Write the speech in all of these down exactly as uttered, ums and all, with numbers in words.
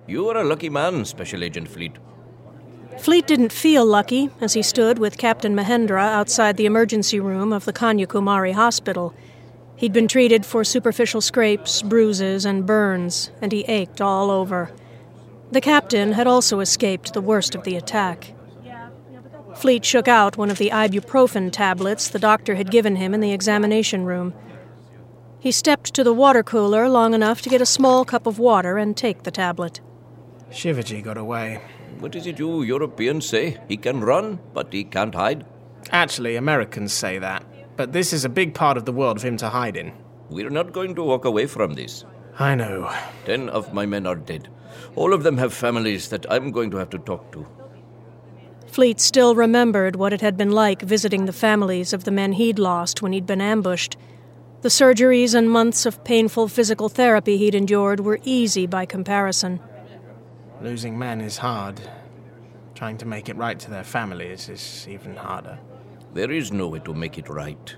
You are a lucky man, Special Agent Fleet. Fleet didn't feel lucky as he stood with Captain Mahendra outside the emergency room of the Kanyakumari Hospital. He'd been treated for superficial scrapes, bruises, and burns, and he ached all over. The captain had also escaped the worst of the attack. Fleet shook out one of the ibuprofen tablets the doctor had given him in the examination room. He stepped to the water cooler long enough to get a small cup of water and take the tablet. Shivaji got away. What is it you Europeans say? He can run, but he can't hide? Actually, Americans say that. But this is a big part of the world for him to hide in. We're not going to walk away from this. I know. Ten of my men are dead. All of them have families that I'm going to have to talk to. Fleet still remembered what it had been like visiting the families of the men he'd lost when he'd been ambushed. The surgeries and months of painful physical therapy he'd endured were easy by comparison. Losing men is hard. Trying to make it right to their families is even harder. There is no way to make it right.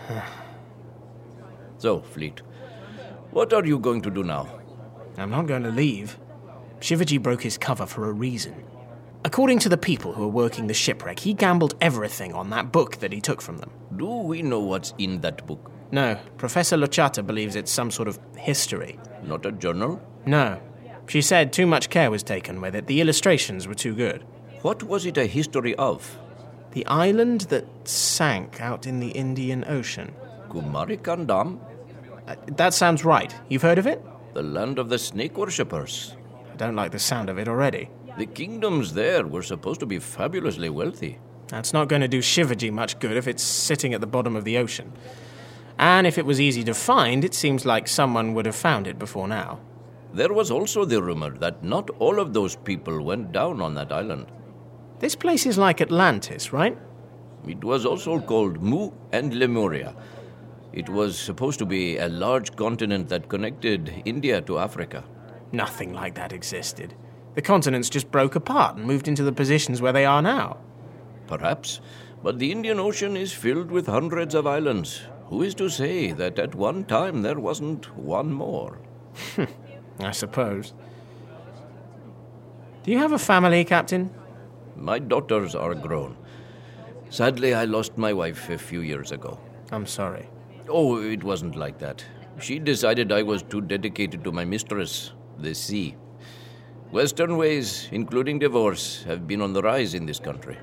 So, Fleet, what are you going to do now? I'm not going to leave. Shivaji broke his cover for a reason. According to the people who were working the shipwreck, he gambled everything on that book that he took from them. Do we know what's in that book? No. Professor Lochata believes it's some sort of history. Not a journal? No. She said too much care was taken with it. The illustrations were too good. What was it a history of? The island that sank out in the Indian Ocean. Kumarikandam? Uh, that sounds right. You've heard of it? The land of the snake worshippers. I don't like the sound of it already. The kingdoms there were supposed to be fabulously wealthy. That's not going to do Shivaji much good if it's sitting at the bottom of the ocean. And if it was easy to find, it seems like someone would have found it before now. There was also the rumor that not all of those people went down on that island. This place is like Atlantis, right? It was also called Mu and Lemuria. It was supposed to be a large continent that connected India to Africa. Nothing like that existed. The continents just broke apart and moved into the positions where they are now. Perhaps, but the Indian Ocean is filled with hundreds of islands. Who is to say that at one time there wasn't one more? I suppose. Do you have a family, Captain? My daughters are grown. Sadly, I lost my wife a few years ago. I'm sorry. Oh, it wasn't like that. She decided I was too dedicated to my mistress, the sea. Western ways, including divorce, have been on the rise in this country.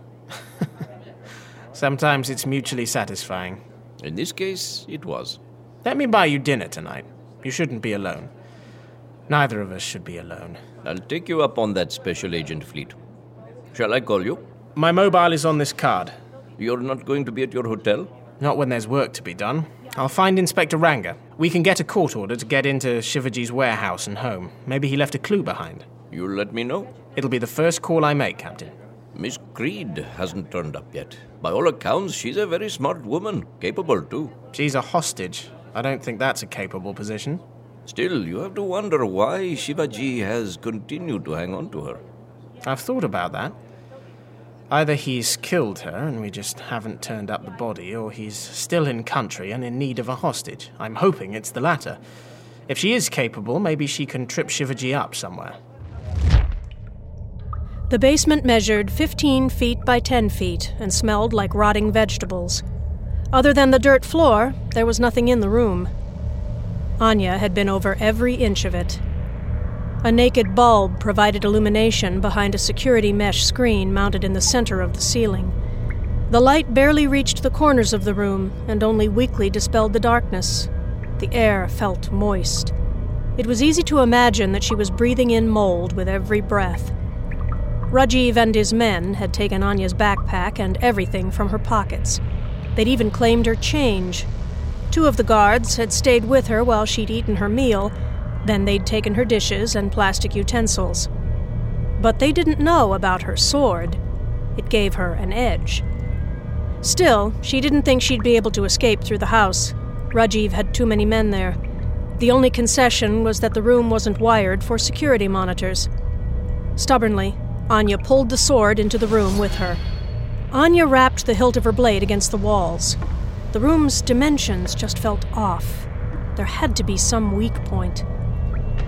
Sometimes it's mutually satisfying. In this case, it was. Let me buy you dinner tonight. You shouldn't be alone. Neither of us should be alone. I'll take you up on that Special Agent Fleet. Shall I call you? My mobile is on this card. You're not going to be at your hotel? Not when there's work to be done. I'll find Inspector Ranga. We can get a court order to get into Shivaji's warehouse and home. Maybe he left a clue behind. You'll let me know? It'll be the first call I make, Captain. Miss Creed hasn't turned up yet. By all accounts, she's a very smart woman. Capable, too. She's a hostage. I don't think that's a capable position. Still, you have to wonder why Shivaji has continued to hang on to her. I've thought about that. Either he's killed her and we just haven't turned up the body, or he's still in country and in need of a hostage. I'm hoping it's the latter. If she is capable, maybe she can trip Shivaji up somewhere. The basement measured fifteen feet by ten feet and smelled like rotting vegetables. Other than the dirt floor, there was nothing in the room. Anya had been over every inch of it. A naked bulb provided illumination behind a security mesh screen mounted in the center of the ceiling. The light barely reached the corners of the room and only weakly dispelled the darkness. The air felt moist. It was easy to imagine that she was breathing in mold with every breath. Rajiv and his men had taken Anya's backpack and everything from her pockets. They'd even claimed her change. Two of the guards had stayed with her while she'd eaten her meal. Then they'd taken her dishes and plastic utensils. But they didn't know about her sword. It gave her an edge. Still, she didn't think she'd be able to escape through the house. Rajiv had too many men there. The only concession was that the room wasn't wired for security monitors. Stubbornly, Anya pulled the sword into the room with her. Anya rapped the hilt of her blade against the walls. The room's dimensions just felt off. There had to be some weak point.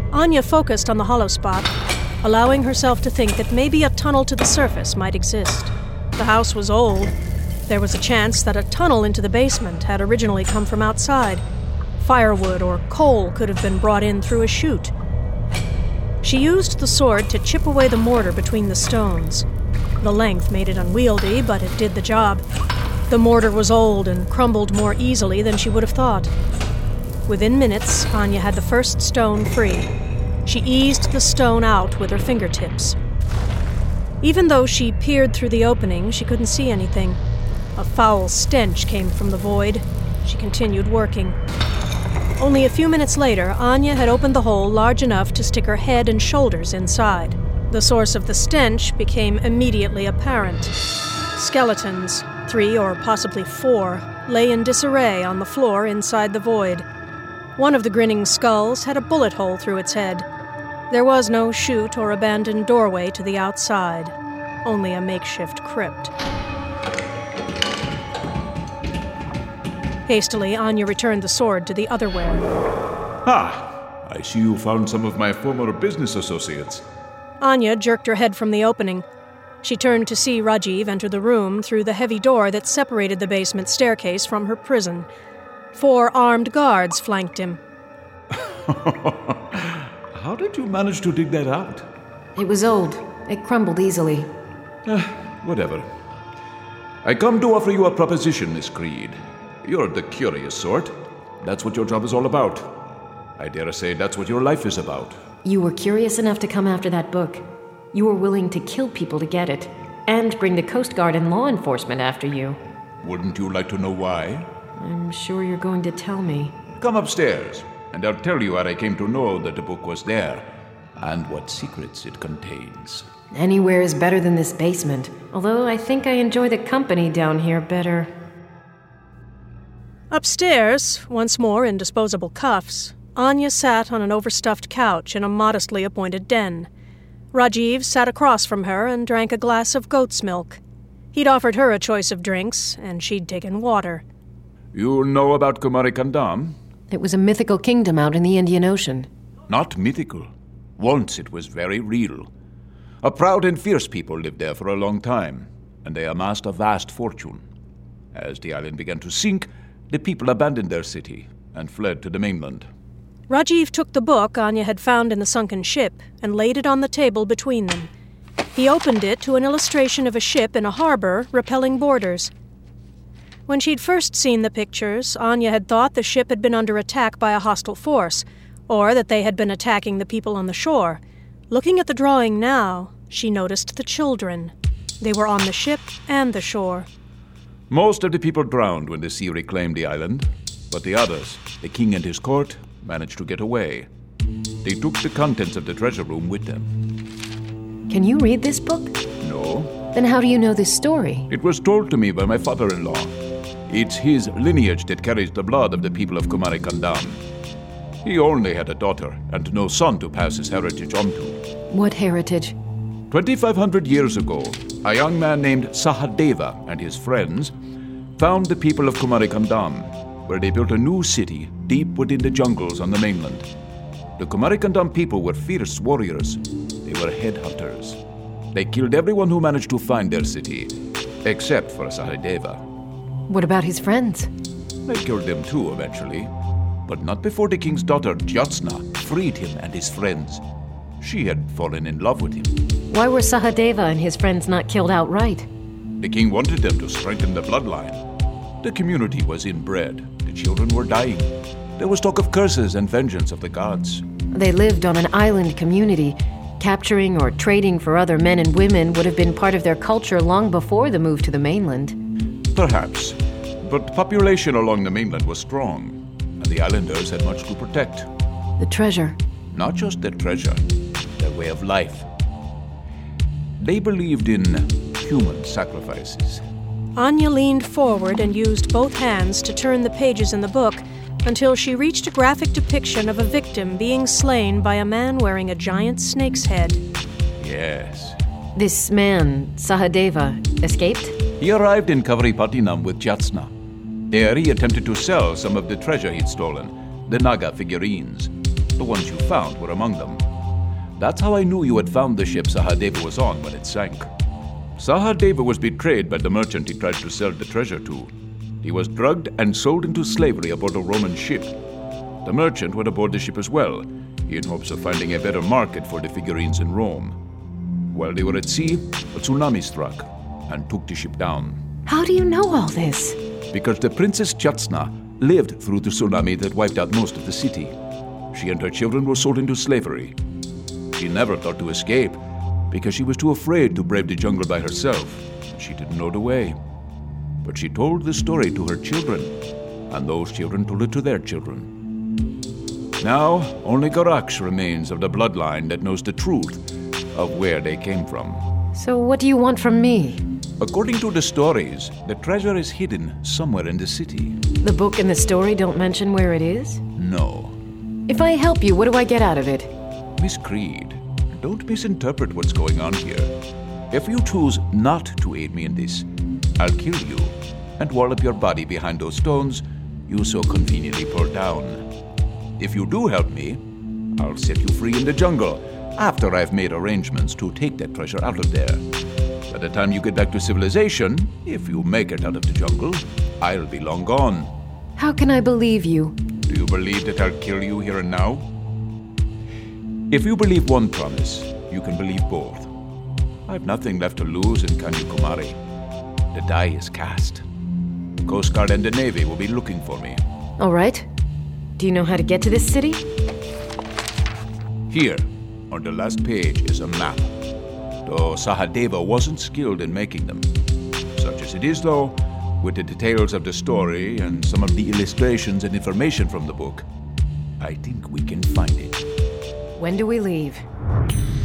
Anya focused on the hollow spot, allowing herself to think that maybe a tunnel to the surface might exist. The house was old. There was a chance that a tunnel into the basement had originally come from outside. Firewood or coal could have been brought in through a chute. She used the sword to chip away the mortar between the stones. The length made it unwieldy, but it did the job. The mortar was old and crumbled more easily than she would have thought. Within minutes, Anya had the first stone free. She eased the stone out with her fingertips. Even though she peered through the opening, she couldn't see anything. A foul stench came from the void. She continued working. Only a few minutes later, Anya had opened the hole large enough to stick her head and shoulders inside. The source of the stench became immediately apparent. Skeletons, three or possibly four, lay in disarray on the floor inside the void. One of the grinning skulls had a bullet hole through its head. There was no chute or abandoned doorway to the outside, only a makeshift crypt. Hastily, Anya returned the sword to the otherware. Ah, I see you found some of my former business associates. Anya jerked her head from the opening. She turned to see Rajiv enter the room through the heavy door that separated the basement staircase from her prison. Four armed guards flanked him. How did you manage to dig that out? It was old. It crumbled easily. Eh, whatever. I come to offer you a proposition, Miss Creed. You're the curious sort. That's what your job is all about. I dare say that's what your life is about. You were curious enough to come after that book. You were willing to kill people to get it, and bring the Coast Guard and law enforcement after you. Wouldn't you like to know why? I'm sure you're going to tell me. Come upstairs, and I'll tell you how I came to know that the book was there, and what secrets it contains. Anywhere is better than this basement, although I think I enjoy the company down here better. Upstairs, once more in disposable cuffs, Anya sat on an overstuffed couch in a modestly appointed den. Rajiv sat across from her and drank a glass of goat's milk. He'd offered her a choice of drinks, and she'd taken water. You know about Kumarikandam? It was a mythical kingdom out in the Indian Ocean. Not mythical. Once it was very real. A proud and fierce people lived there for a long time, and they amassed a vast fortune. As the island began to sink, the people abandoned their city and fled to the mainland. Rajiv took the book Anya had found in the sunken ship and laid it on the table between them. He opened it to an illustration of a ship in a harbor repelling boarders. When she'd first seen the pictures, Anya had thought the ship had been under attack by a hostile force, or that they had been attacking the people on the shore. Looking at the drawing now, she noticed the children. They were on the ship and the shore. Most of the people drowned when the sea reclaimed the island, but the others, the king and his court, managed to get away. They took the contents of the treasure room with them. Can you read this book? No. Then how do you know this story? It was told to me by my father-in-law. It's his lineage that carries the blood of the people of Kumarikandam. He only had a daughter and no son to pass his heritage on to. What heritage? twenty-five hundred years ago, a young man named Sahadeva and his friends found the people of Kumarikandam, where they built a new city deep within the jungles on the mainland. The Kumarikandam people were fierce warriors. They were headhunters. They killed everyone who managed to find their city, except for Sahadeva. What about his friends? They killed them too eventually, but not before the king's daughter Jyotsna freed him and his friends. She had fallen in love with him. Why were Sahadeva and his friends not killed outright? The king wanted them to strengthen the bloodline. The community was inbred. The children were dying. There was talk of curses and vengeance of the gods. They lived on an island community. Capturing or trading for other men and women would have been part of their culture long before the move to the mainland. Perhaps. But population along the mainland was strong, and the islanders had much to protect. The treasure. Not just their treasure, their way of life. They believed in human sacrifices. Anya leaned forward and used both hands to turn the pages in the book until she reached a graphic depiction of a victim being slain by a man wearing a giant snake's head. Yes. This man, Sahadeva, escaped? He arrived in Kavaripatinam with Jyotsna. There he attempted to sell some of the treasure he'd stolen, the Naga figurines. the ones you found were among them. That's how I knew you had found the ship Sahadeva was on when it sank. Sahadeva was betrayed by the merchant he tried to sell the treasure to. He was drugged and sold into slavery aboard a Roman ship. The merchant went aboard the ship as well, in hopes of finding a better market for the figurines in Rome. While they were at sea, a tsunami struck and took the ship down. How do you know all this? Because the Princess Jatsna lived through the tsunami that wiped out most of the city. She and her children were sold into slavery. She never thought to escape, because she was too afraid to brave the jungle by herself. She didn't know the way. But she told the story to her children, and those children told it to their children. Now, only Garaksh remains of the bloodline that knows the truth of where they came from. So what do you want from me? According to the stories, the treasure is hidden somewhere in the city. The book and the story don't mention where it is? No. If I help you, what do I get out of it? Miss Creed, don't misinterpret what's going on here. If you choose not to aid me in this, I'll kill you and wall up your body behind those stones you so conveniently pulled down. If you do help me, I'll set you free in the jungle after I've made arrangements to take that treasure out of there. By the time you get back to civilization, if you make it out of the jungle, I'll be long gone. How can I believe you? Do you believe that I'll kill you here and now? If you believe one promise, you can believe both. I've nothing left to lose in Kanyakumari. The die is cast. The Coast Guard and the Navy will be looking for me. All right. Do you know how to get to this city? Here, on the last page, is a map. Though Sahadeva wasn't skilled in making them. Such as it is, though, with the details of the story and some of the illustrations and information from the book, I think we can find it. When do we leave?